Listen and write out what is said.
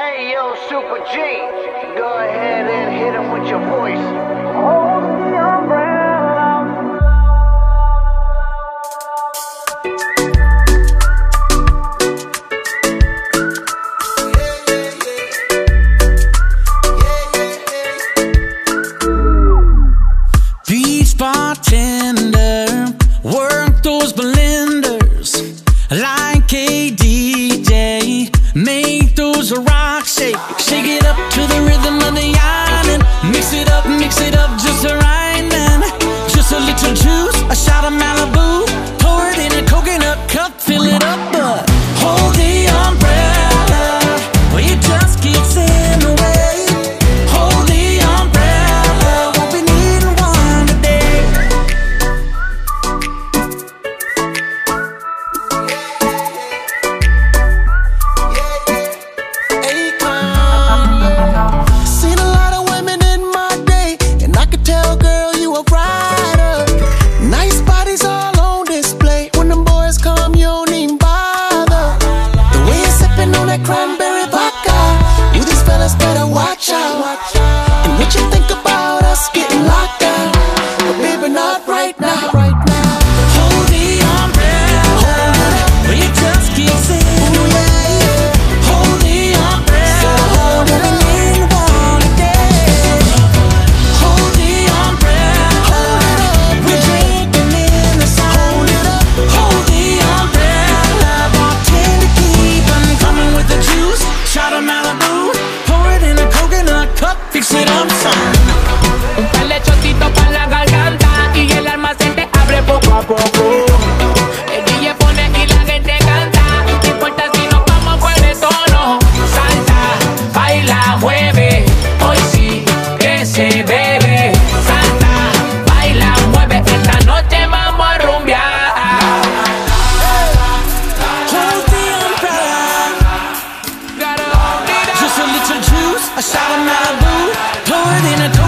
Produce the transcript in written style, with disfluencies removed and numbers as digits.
Hey yo, Super G, go ahead and hit him with your voice. Hold the umbrella. Beach bartender, work those blenders like a DJ. Make those rocks shake, shake it up to the rhythm of the island. Mix it up just right, man. Just a little juice, a shot of Malibu. Pour it in a coconut cup, fill it up, but hold the umbrella, well, it just keeps in the way. Hold the umbrella, won't be needing one today. Seen a lot of women in my day, and I could tell, girl, you a rider. Nice bodies all on display. When them boys come, you don't even bother. The way you're sipping on that cranberry vodka, you these fellas better watch out. And what you think about us getting locked down? But baby, not right now. Hold the umbrella, well, it just keeps in the way. Hold the umbrella, won't be needing one today. Hold the umbrella, we're drinking in the sun. Hold the umbrella, bartender keep on coming with the juice. Shot of Malibu, pour it in a coconut cup, fix it up some. Dale chocito pa' la garganta y el almacén te abre poco a poco. El DJ pone y la gente canta. No importa si nos vamos por el tono. Salta, baila, mueve. Hoy sí que se bebe. Salta, baila, mueve. Esta noche vamos a rumbear. Hold the umbrella, just a little juice, a shot of Malibu, pour it in a